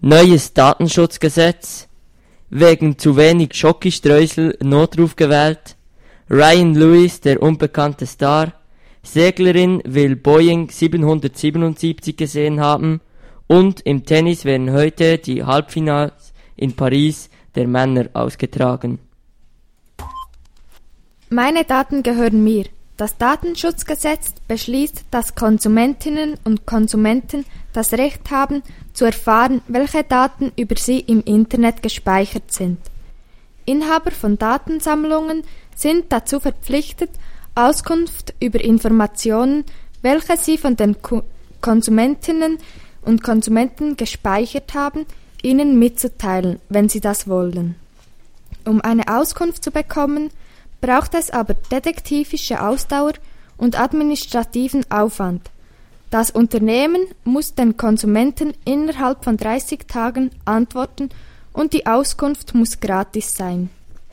Neues Datenschutzgesetz, wegen zu wenig Schokostreusel Notruf gewählt, Ryan Lewis, der unbekannte Star, Seglerin will Boeing 777 gesehen haben und im Tennis werden heute die Halbfinals in Paris der Männer ausgetragen. Meine Daten gehören mir. Das Datenschutzgesetz beschließt, dass Konsumentinnen und Konsumenten das Recht haben, zu erfahren, welche Daten über sie im Internet gespeichert sind. Inhaber von Datensammlungen sind dazu verpflichtet, Auskunft über Informationen, welche sie von den Konsumentinnen und Konsumenten gespeichert haben, ihnen mitzuteilen, wenn sie das wollen. Um eine Auskunft zu bekommen, braucht es aber detektivische Ausdauer und administrativen Aufwand. Das Unternehmen muss den Konsumenten innerhalb von 30 Tagen antworten und die Auskunft muss gratis sein.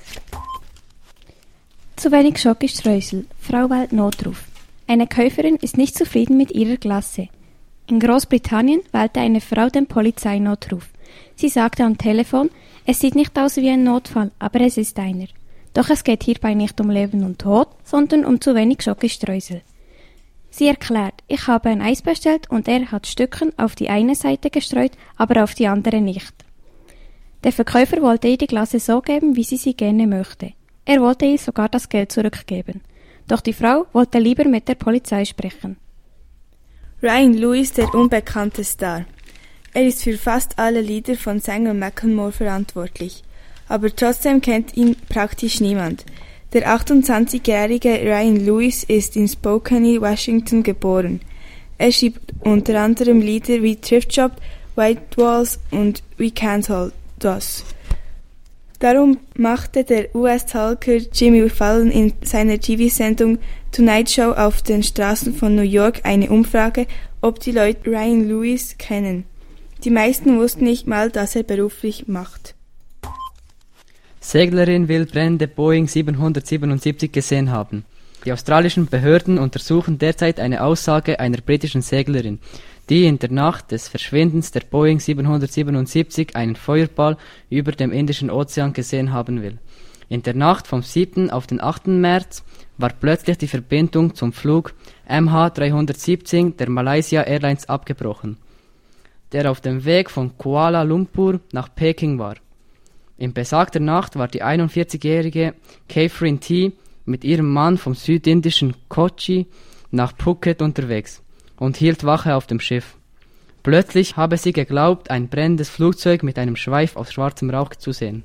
Zu wenig Schokostreusel. Frau wählt Notruf. Eine Käuferin ist nicht zufrieden mit ihrer Glasse. In Großbritannien wählte eine Frau den Polizeinotruf. Sie sagte am Telefon, es sieht nicht aus wie ein Notfall, aber es ist einer. Doch es geht hierbei nicht um Leben und Tod, sondern um zu wenig Schokostreusel. Sie erklärt, ich habe ein Eis bestellt und er hat Stücken auf die eine Seite gestreut, aber auf die andere nicht. Der Verkäufer wollte ihr die Glasse so geben, wie sie gerne möchte. Er wollte ihr sogar das Geld zurückgeben. Doch die Frau wollte lieber mit der Polizei sprechen. Ryan Lewis, der unbekannte Star. Er ist für fast alle Lieder von Sänger Macklemore verantwortlich. Aber trotzdem kennt ihn praktisch niemand. Der 28-jährige Ryan Lewis ist in Spokane, Washington geboren. Er schreibt unter anderem Lieder wie Thrift Shop, White Walls und We Can't Hold Us. Darum machte der US-Talker Jimmy Fallon in seiner TV-Sendung Tonight Show auf den Straßen von New York eine Umfrage, ob die Leute Ryan Lewis kennen. Die meisten wussten nicht mal, dass er beruflich macht. Seglerin will brennende Boeing 777 gesehen haben. Die australischen Behörden untersuchen derzeit eine Aussage einer britischen Seglerin, die in der Nacht des Verschwindens der Boeing 777 einen Feuerball über dem Indischen Ozean gesehen haben will. In der Nacht vom 7. auf den 8. März war plötzlich die Verbindung zum Flug MH317 der Malaysia Airlines abgebrochen, der auf dem Weg von Kuala Lumpur nach Peking war. In besagter Nacht war die 41-jährige Catherine T. mit ihrem Mann vom südindischen Kochi nach Phuket unterwegs und hielt Wache auf dem Schiff. Plötzlich habe sie geglaubt, ein brennendes Flugzeug mit einem Schweif aus schwarzem Rauch zu sehen.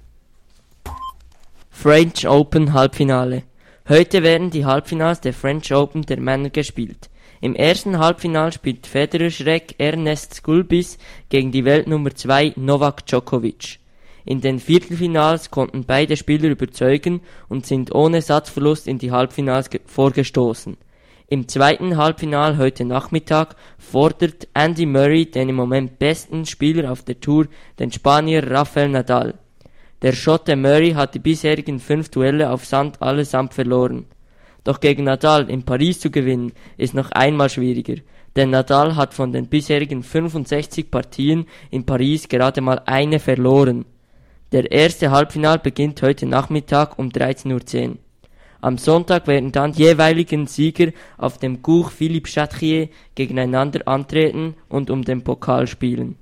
French Open Halbfinale. Heute werden die Halbfinals der French Open der Männer gespielt. Im ersten Halbfinale spielt Federer-Schreck Ernest Gulbis gegen die Weltnummer 2 Novak Djokovic. In den Viertelfinals konnten beide Spieler überzeugen und sind ohne Satzverlust in die Halbfinals vorgestoßen. Im zweiten Halbfinale heute Nachmittag fordert Andy Murray, den im Moment besten Spieler auf der Tour, den Spanier Rafael Nadal. Der Schotte Murray hat die bisherigen 5 Duelle auf Sand allesamt verloren. Doch gegen Nadal in Paris zu gewinnen, ist noch einmal schwieriger, denn Nadal hat von den bisherigen 65 Partien in Paris gerade mal eine verloren. Der erste Halbfinal beginnt heute Nachmittag um 13:10 Uhr. Am Sonntag werden dann die jeweiligen Sieger auf dem Cours Philippe Chatrier gegeneinander antreten und um den Pokal spielen.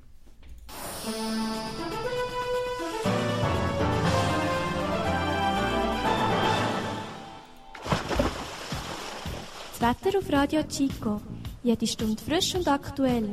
Das Wetter auf Radio Chico. Jede Stunde frisch und aktuell.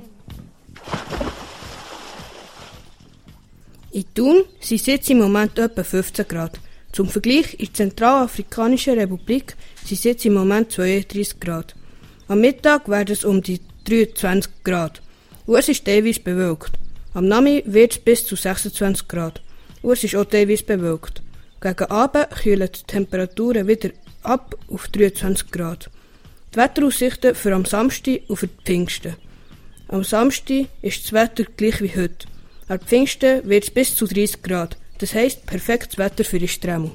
In Thun sind es jetzt im Moment etwa 15 Grad. Zum Vergleich, in der Zentralafrikanischen Republik sind es jetzt im Moment 32 Grad. Am Mittag werden es um die 23 Grad. Und es ist teilweise bewölkt. Am Nachmittag wird es bis zu 26 Grad. Und es ist auch teilweise bewölkt. Gegen Abend kühlen die Temperaturen wieder ab auf 23 Grad. Die Wetteraussichten für am Samstag und für die Pfingsten. Am Samstag ist das Wetter gleich wie heute. Am Pfingsten wird es bis zu 30 Grad. Das heisst, perfektes Wetter für die Stremel.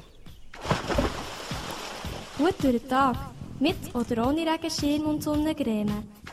Gut durch den Tag, mit oder ohne Regenschirm und Sonnencreme.